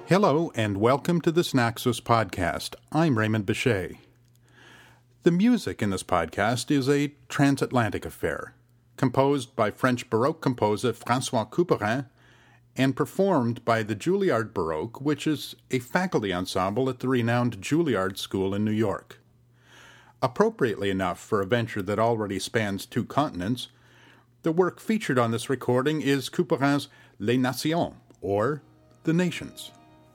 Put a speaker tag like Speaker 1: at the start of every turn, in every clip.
Speaker 1: Hello and welcome to the Snaxos podcast. I'm Raymond Bechet. The music in this podcast is a transatlantic affair, composed by French Baroque composer François Couperin and performed by the Juilliard Baroque, which is a faculty ensemble at the renowned Juilliard School in New York. Appropriately enough for a venture that already spans 2 continents, the work featured on this recording is Couperin's Les Nations, or The Nations.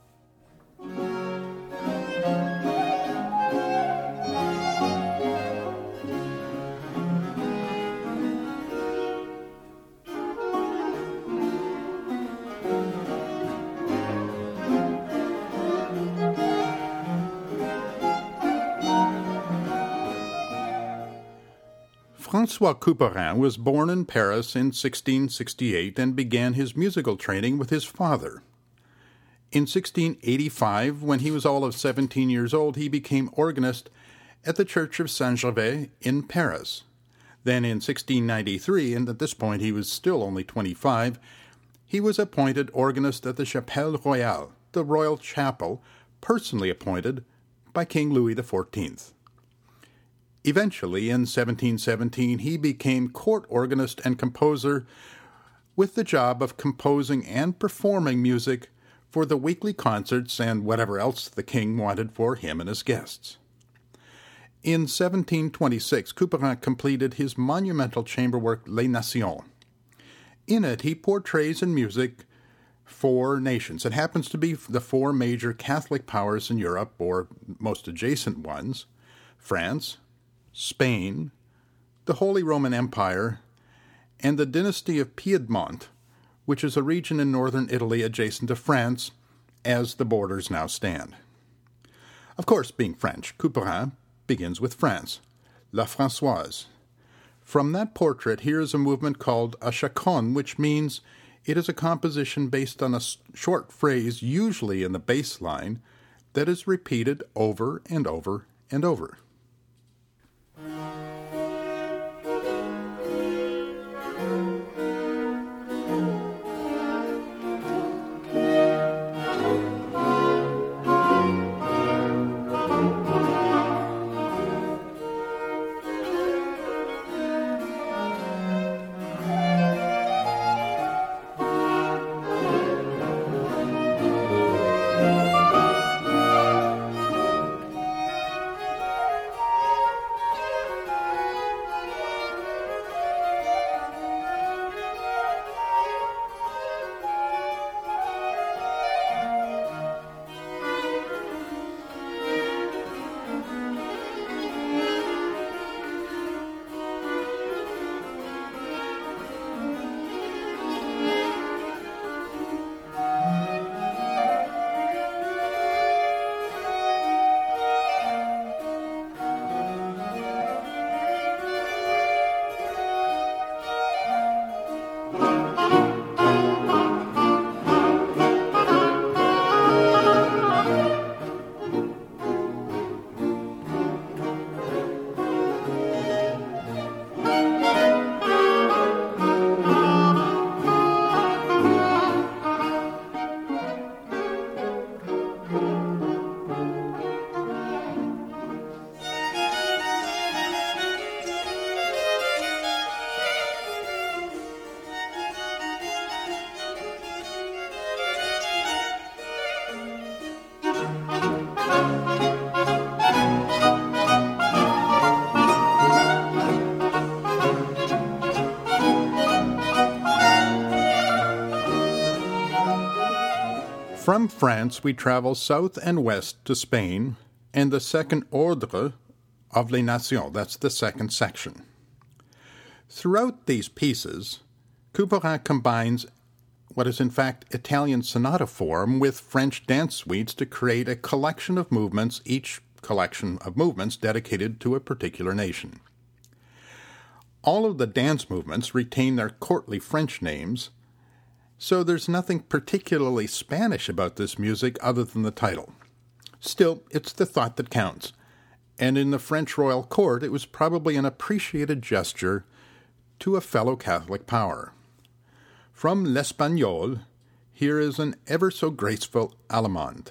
Speaker 1: François Couperin was born in Paris in 1668 and began his musical training with his father. In 1685, when he was all of 17 years old, he became organist at the Church of Saint-Gervais in Paris. Then in 1693, and at this point he was still only 25, he was appointed organist at the Chapelle Royale, the royal chapel, personally appointed by King Louis XIV. Eventually, in 1717, he became court organist and composer with the job of composing and performing music for the weekly concerts and whatever else the king wanted for him and his guests. In 1726, Couperin completed his monumental chamber work Les Nations. In it, he portrays in music 4 nations. It happens to be the 4 major Catholic powers in Europe, or most adjacent ones: France, Spain, the Holy Roman Empire, and the dynasty of Piedmont, which is a region in northern Italy adjacent to France, as the borders now stand. Of course, being French, Couperin begins with France, La Françoise. From that portrait, here is a movement called a chaconne, which means it is a composition based on a short phrase, usually in the bass line, that is repeated over and over and over. From France, we travel south and west to Spain, and the second ordre of Les Nations, that's the second section. Throughout these pieces, Couperin combines what is in fact Italian sonata form with French dance suites to create a collection of movements, each collection of movements dedicated to a particular nation. All of the dance movements retain their courtly French names, so there's nothing particularly Spanish about this music other than the title. Still, it's the thought that counts, and in the French royal court it was probably an appreciated gesture to a fellow Catholic power. From L'Espagnol, Here is an ever so graceful Allemande.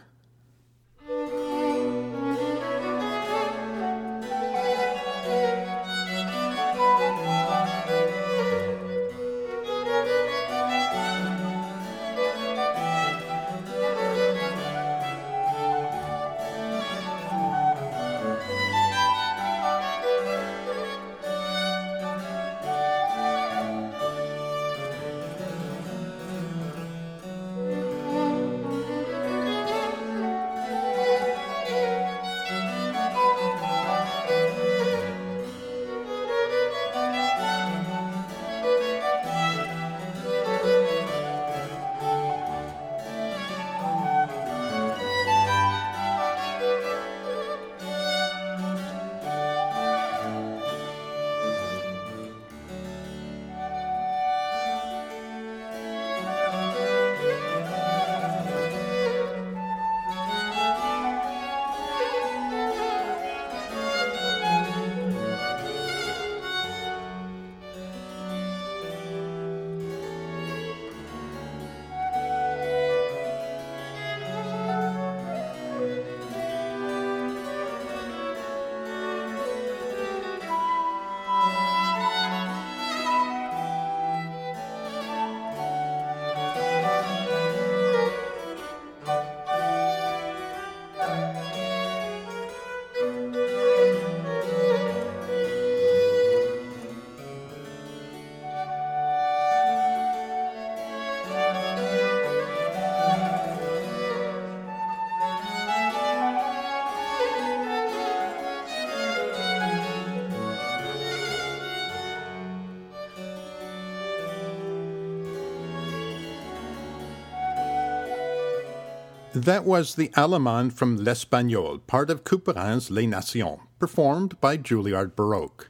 Speaker 1: That was the Allemande from L'Espagnol, part of Couperin's Les Nations, performed by Juilliard Baroque.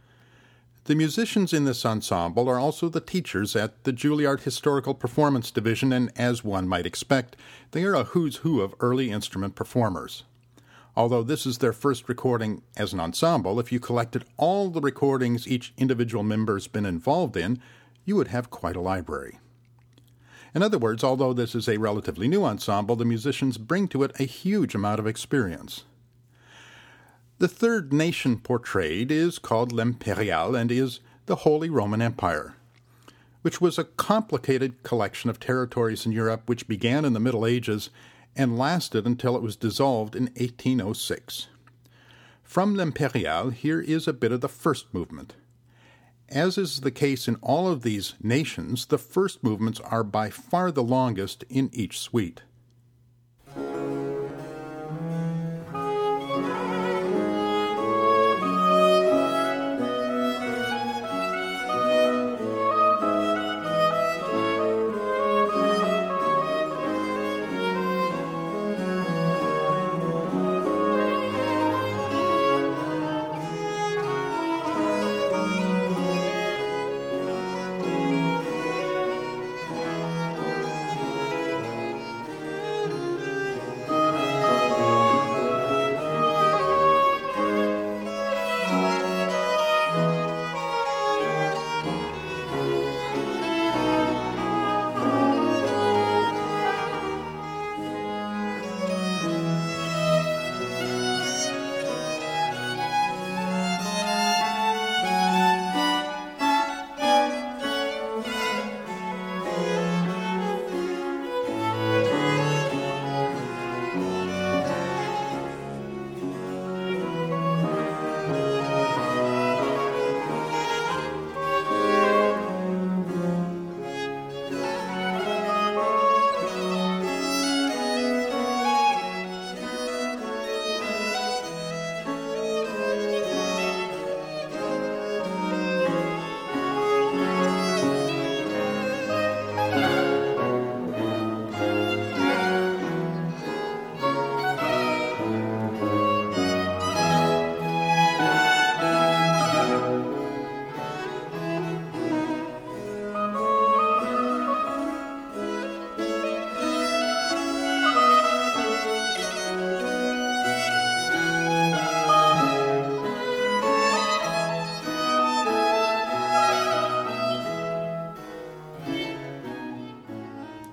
Speaker 1: The musicians in this ensemble are also the teachers at the Juilliard Historical Performance Division, and as one might expect, they are a who's who of early instrument performers. Although this is their first recording as an ensemble, if you collected all the recordings each individual member's been involved in, you would have quite a library. In other words, although this is a relatively new ensemble, the musicians bring to it a huge amount of experience. The third nation portrayed is called L'Impérial and is the Holy Roman Empire, which was a complicated collection of territories in Europe which began in the Middle Ages and lasted until it was dissolved in 1806. From L'Impérial, here is a bit of the first movement. As is the case in all of these nations, the first movements are by far the longest in each suite.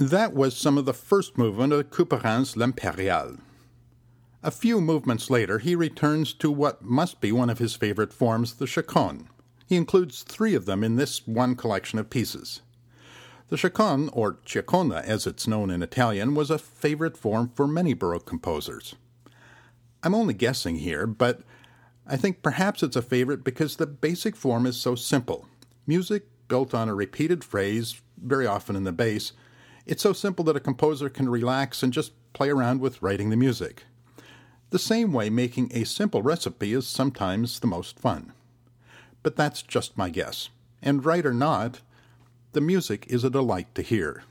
Speaker 1: That was some of the first movement of Couperin's L'Impériale. A few movements later, he returns to what must be one of his favorite forms, the chaconne. He includes 3 of them in this one collection of pieces. The chaconne, or ciaccona as it's known in Italian, was a favorite form for many Baroque composers. I'm only guessing here, but I think perhaps it's a favorite because the basic form is so simple. Music built on a repeated phrase, very often in the bass. It's so simple that a composer can relax and just play around with writing the music. The same way making a simple recipe is sometimes the most fun. But that's just my guess. And right or not, the music is a delight to hear.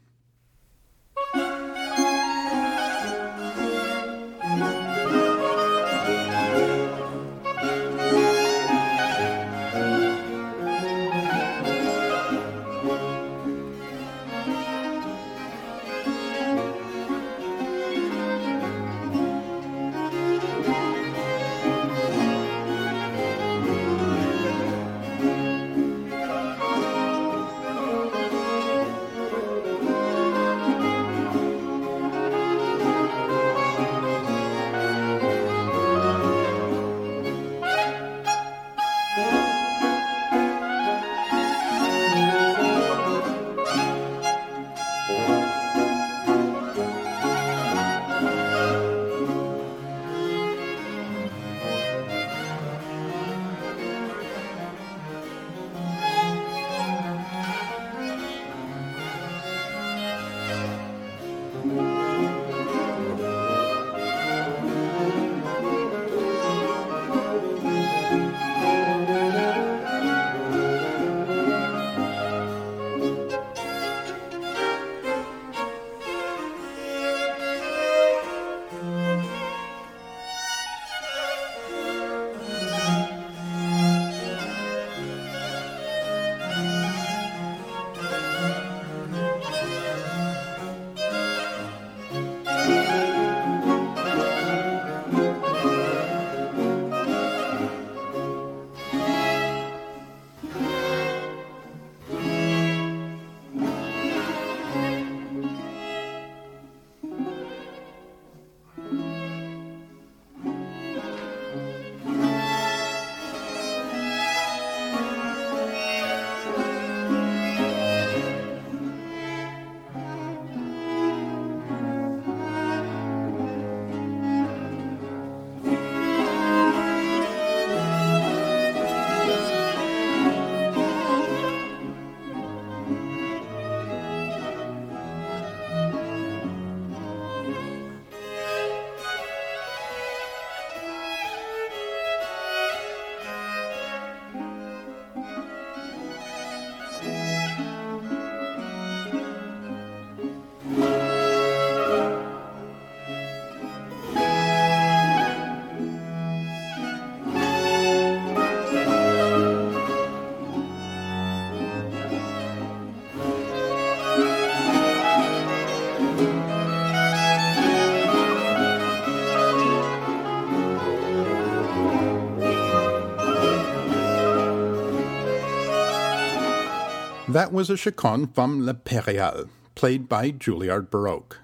Speaker 1: That was a chaconne from L'Impériale, played by Juilliard Baroque.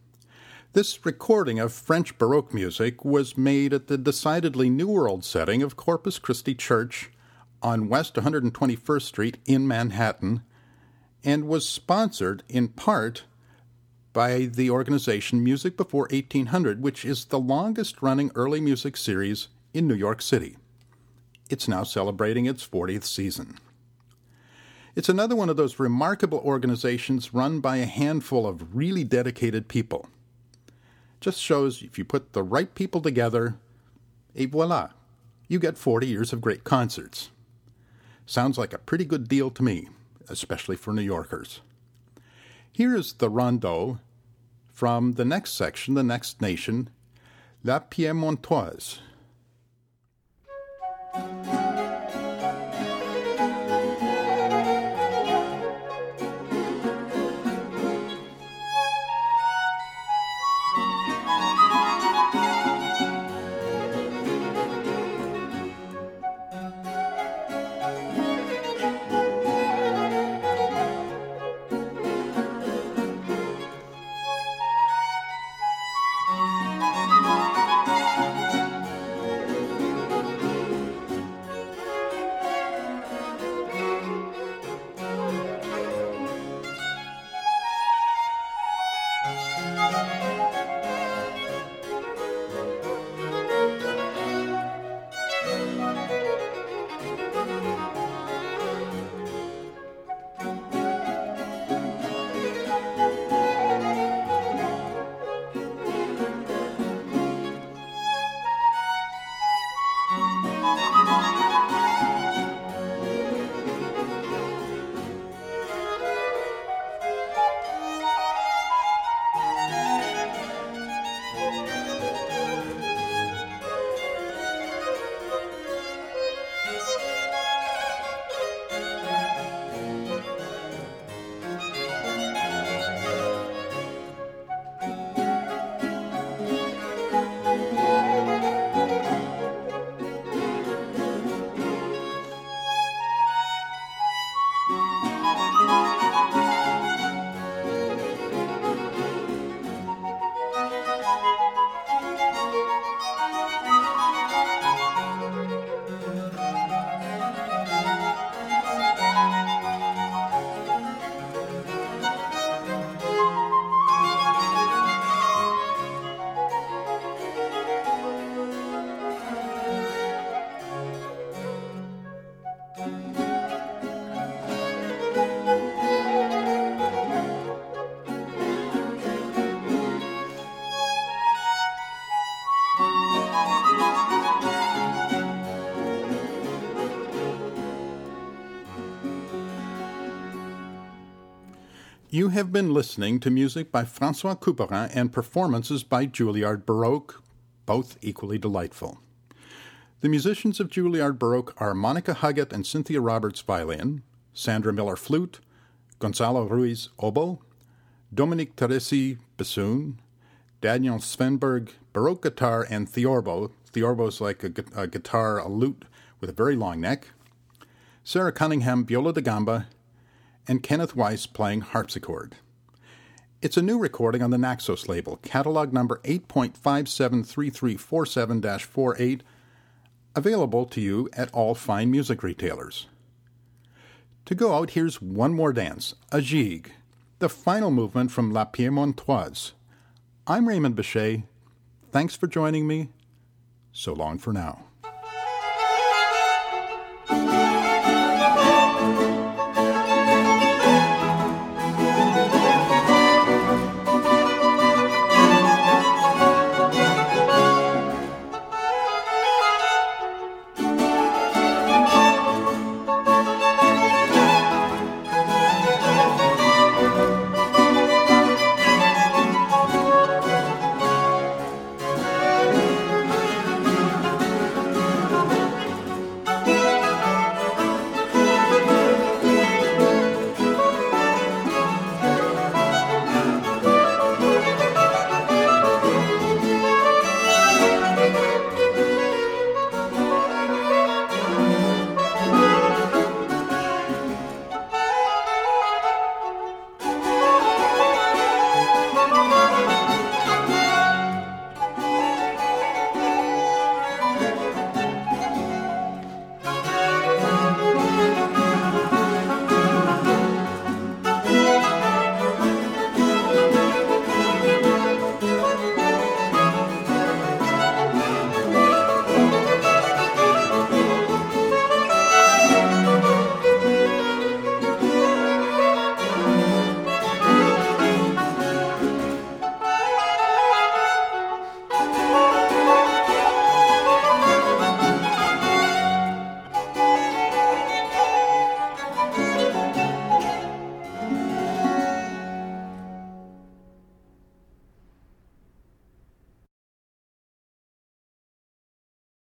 Speaker 1: This recording of French Baroque music was made at the decidedly New World setting of Corpus Christi Church on West 121st Street in Manhattan, and was sponsored in part by the organization Music Before 1800, which is the longest-running early music series in New York City. It's now celebrating its 40th season. It's another one of those remarkable organizations run by a handful of really dedicated people. Just shows if you put the right people together, et voila, you get 40 years of great concerts. Sounds like a pretty good deal to me, especially for New Yorkers. Here is the Rondeau from the next section, the next nation, La Piemontoise. You have been listening to music by François Couperin and performances by Juilliard Baroque, both equally delightful. The musicians of Juilliard Baroque are Monica Huggett and Cynthia Roberts violin, Sandra Miller flute, Gonzalo Ruiz oboe, Dominique Teresi bassoon, Daniel Svenberg baroque guitar and theorbo. Theorbo is like a guitar, a lute with a very long neck, Sarah Cunningham viola da gamba, and Kenneth Weiss playing harpsichord. It's a new recording on the Naxos label, catalog number 8.573347-48, available to you at all fine music retailers. To go out, here's one more dance, a gigue, the final movement from La Piemontoise. I'm Raymond Bechet. Thanks for joining me. So long for now.